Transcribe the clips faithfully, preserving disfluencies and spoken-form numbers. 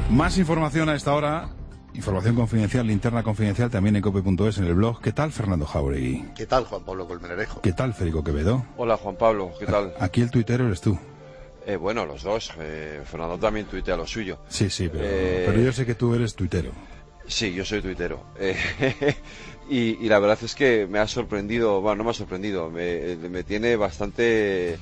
Más información a esta hora, información confidencial, linterna confidencial, también en cope punto es en el blog. ¿Qué tal, Fernando Jauregui? ¿Qué tal, Juan Pablo Colmenarejo? ¿Qué tal, Federico Quevedo? Hola, Juan Pablo, ¿qué tal? Aquí el tuitero eres tú. Eh, bueno, los dos. Eh, Fernando también tuitea lo suyo. Sí, sí, pero, eh... pero yo sé que tú eres tuitero. Sí, yo soy tuitero. Eh, y, y la verdad es que me ha sorprendido, bueno, no me ha sorprendido, me, me tiene bastante...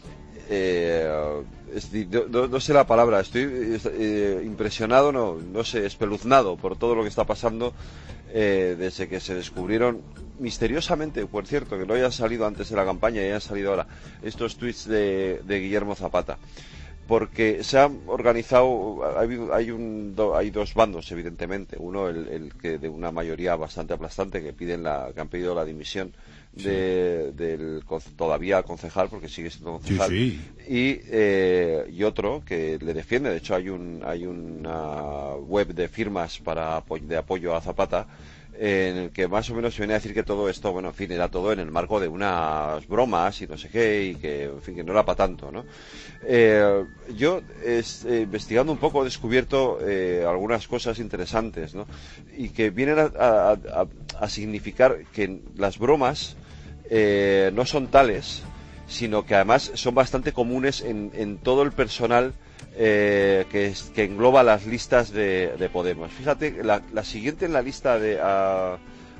Eh, es, no, no sé la palabra, estoy eh, impresionado, no, no sé, espeluznado por todo lo que está pasando eh, desde que se descubrieron misteriosamente, por cierto, que no hayan salido antes de la campaña y hayan salido ahora, estos tweets de, de Guillermo Zapata. Porque se han organizado, hay, hay, un, do, hay dos bandos, evidentemente. Uno, el, el que de una mayoría bastante aplastante, que piden la, que han pedido la dimisión de, sí. del todavía concejal, porque sigue siendo concejal. Sí, sí. Y, eh, y otro que le defiende. De hecho, hay un hay una web de firmas para de apoyo a Zapata, en el que más o menos se viene a decir que todo esto, bueno, en fin, era todo en el marco de unas bromas y no sé qué, y que, en fin, que no era para tanto, ¿no? Eh, yo, es, eh, investigando un poco, he descubierto eh, algunas cosas interesantes, ¿no? Y que vienen a, a, a, a significar que las bromas eh, no son tales, sino que además son bastante comunes en, en todo el personal Eh, que, que engloba las listas de, de Podemos. Fíjate, la, la siguiente en la lista de a,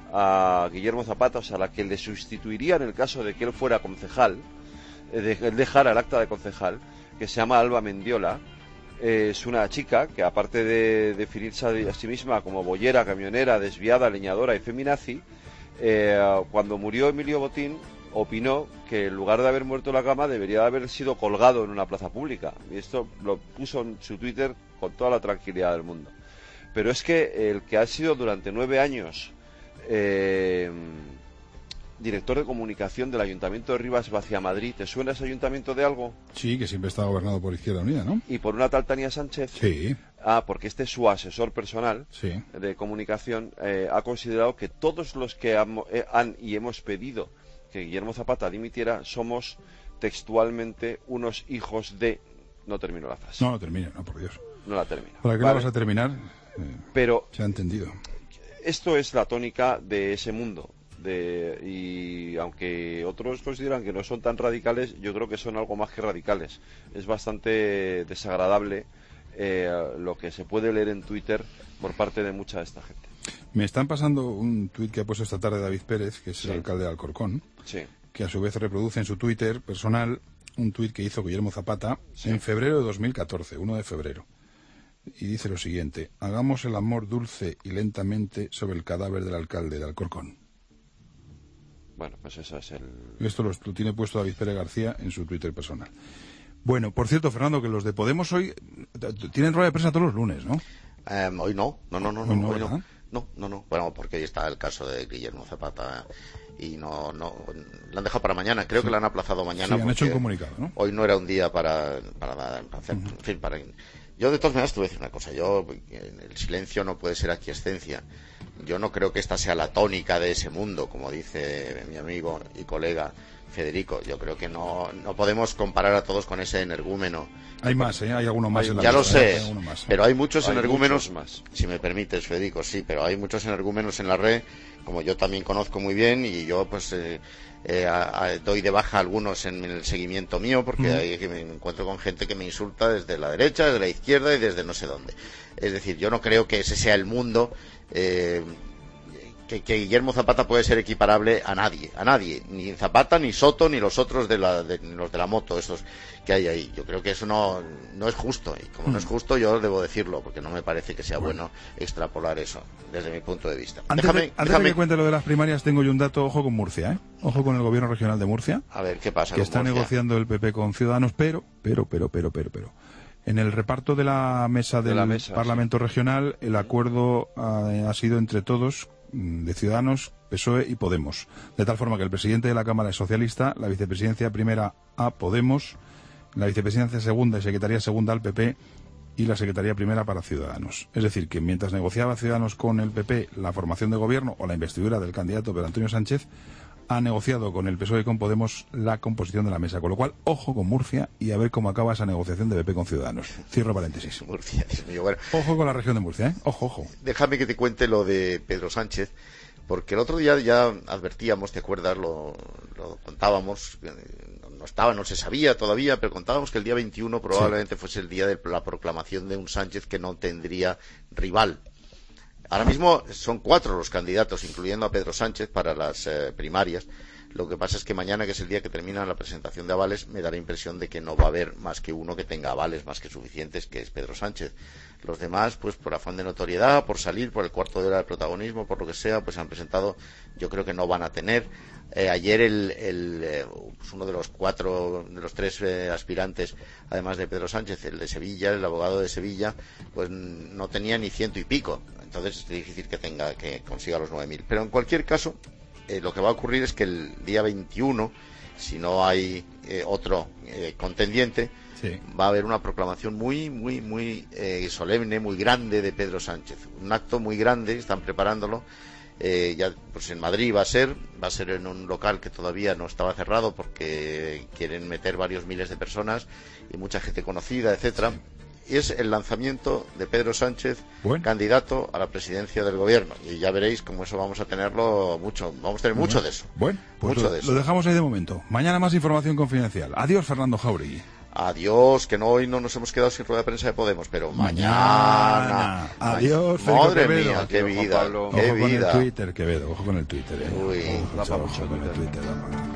a Guillermo Zapata, o sea, la que le sustituiría en el caso de que él fuera concejal, eh, de, él dejara el acta de concejal, que se llama Alba Mendiola, eh, es una chica que, aparte de definirse a sí misma como boyera, camionera, desviada, leñadora y feminazi, eh, cuando murió Emilio Botín, opinó que en lugar de haber muerto en la cama debería haber sido colgado en una plaza pública, y esto lo puso en su Twitter con toda la tranquilidad del mundo. Pero es que el que ha sido durante nueve años eh, director de comunicación del Ayuntamiento de Rivas Vaciamadrid, ¿te suena ese ayuntamiento de algo? Sí, que siempre está gobernado por Izquierda Unida, ¿no? ¿Y por una tal Tania Sánchez? Sí. Ah, porque este su asesor personal sí. de comunicación eh, ha considerado que todos los que han, eh, han y hemos pedido que Guillermo Zapata dimitiera somos textualmente unos hijos de... No termino la frase. No, no termina, no, por Dios. No la termino. ¿Para qué ¿vale? la vas a terminar? Eh, Pero se ha entendido. Esto es la tónica de ese mundo. De, y aunque otros consideran que no son tan radicales, yo creo que son algo más que radicales. Es bastante desagradable eh, lo que se puede leer en Twitter por parte de mucha de esta gente. Me están pasando un tuit que ha puesto esta tarde David Pérez, que es sí. el alcalde de Alcorcón, sí. que a su vez reproduce en su Twitter personal un tuit que hizo Guillermo Zapata sí. en febrero de dos mil catorce, uno de febrero. Y dice lo siguiente: hagamos el amor dulce y lentamente sobre el cadáver del alcalde de Alcorcón. Bueno, pues eso es el... Esto lo, lo tiene puesto David Pérez García en su Twitter personal. Bueno, por cierto, Fernando, que los de Podemos hoy tienen rueda de prensa todos los lunes, ¿no? Um, hoy no, no, no, no, no, hoy no, hoy no. ¿verdad? No, no, no. Bueno, porque ahí está el caso de Guillermo Zapata y no, no, lo han dejado para mañana. Creo sí. que lo han aplazado mañana. Sí, han hecho un comunicado, ¿no? Hoy no era un día para, para, para hacer, uh-huh. en fin, para. Yo de todas maneras te voy a decir una cosa. Yo, el silencio no puede ser aquiescencia. Yo no creo que esta sea la tónica de ese mundo, como dice mi amigo y colega Federico. Yo creo que no, no podemos comparar a todos con ese energúmeno. Hay más, ¿eh? Hay alguno más hay, en la Ya lista, lo sé, hay más, ¿eh? Pero hay muchos hay energúmenos, muchos más. Si me permites, Federico, sí, pero hay muchos energúmenos en la red, como yo también conozco muy bien, y yo pues eh, eh, a, a, doy de baja a algunos en, en el seguimiento mío, porque mm. hay, que me encuentro con gente que me insulta desde la derecha, desde la izquierda y desde no sé dónde. Es decir, yo no creo que ese sea el mundo... Eh, Que, que Guillermo Zapata puede ser equiparable a nadie, a nadie, ni Zapata, ni Soto, ni los otros de la, de, los de la moto, esos que hay ahí. Yo creo que eso no, no es justo, y como mm. no es justo, yo debo decirlo, porque no me parece que sea bueno, bueno extrapolar eso, desde mi punto de vista. Antes, déjame, de, antes déjame... de que cuente lo de las primarias, tengo yo un dato, ojo con Murcia, ¿eh? Ojo con el gobierno regional de Murcia. A ver, ¿qué pasa Que con está Murcia? negociando el P P con Ciudadanos, pero, pero, pero, pero, pero, pero... En el reparto de la mesa del de la mesa, Parlamento sí. regional, el acuerdo ha, ha sido entre todos, de Ciudadanos, P S O E y Podemos. De tal forma que el presidente de la Cámara es socialista, la vicepresidencia primera a Podemos, la vicepresidencia segunda y secretaría segunda al P P y la secretaría primera para Ciudadanos. Es decir, que mientras negociaba Ciudadanos con el P P la formación de gobierno o la investidura del candidato Pedro Antonio Sánchez, ha negociado con el P S O E y con Podemos la composición de la mesa. Con lo cual, ojo con Murcia y a ver cómo acaba esa negociación de B P con Ciudadanos. Cierro paréntesis. Murcia, Dios mío, bueno. Ojo con la región de Murcia, ¿eh? Ojo, ojo. Déjame que te cuente lo de Pedro Sánchez, porque el otro día ya advertíamos, ¿te acuerdas? Lo, lo contábamos, no estaba, no se sabía todavía, pero contábamos que el día veintiuno probablemente sí. fuese el día de la proclamación de un Sánchez que no tendría rival. Ahora mismo son cuatro los candidatos, incluyendo a Pedro Sánchez, para las eh, primarias. Lo que pasa es que mañana, que es el día que termina la presentación de avales, me da la impresión de que no va a haber más que uno que tenga avales más que suficientes, que es Pedro Sánchez. Los demás, pues por afán de notoriedad, por salir, por el cuarto de hora de protagonismo, por lo que sea, pues han presentado, yo creo que no van a tener. Eh, ayer el, el eh, pues uno de los cuatro, de los tres eh, aspirantes, además de Pedro Sánchez, el de Sevilla, el abogado de Sevilla, pues no tenía ni ciento y pico. Entonces es difícil que tenga, que consiga los nueve mil. Pero en cualquier caso, eh, lo que va a ocurrir es que el día veintiuno, si no hay eh, otro eh, contendiente, sí. va a haber una proclamación muy, muy, muy eh, solemne, muy grande de Pedro Sánchez. Un acto muy grande, están preparándolo. Eh, ya pues en Madrid va a ser, va a ser en un local que todavía no estaba cerrado porque quieren meter varios miles de personas y mucha gente conocida, etcétera. Sí. Y es el lanzamiento de Pedro Sánchez, bueno. candidato a la presidencia del gobierno. Y ya veréis cómo eso vamos a tenerlo mucho, vamos a tener bueno. mucho de eso. Bueno, pues mucho lo, de eso. Lo dejamos ahí de momento. Mañana más información confidencial. Adiós, Fernando Jáuregui. Adiós, que no, hoy no nos hemos quedado sin rueda de prensa de Podemos, pero mañana. mañana. Adiós, Federico Madre Quevedo. mía, qué vida, ojo qué con vida. el Twitter, Quevedo, ojo con el Twitter. Eh. Uy, ojo, ojo con el Twitter.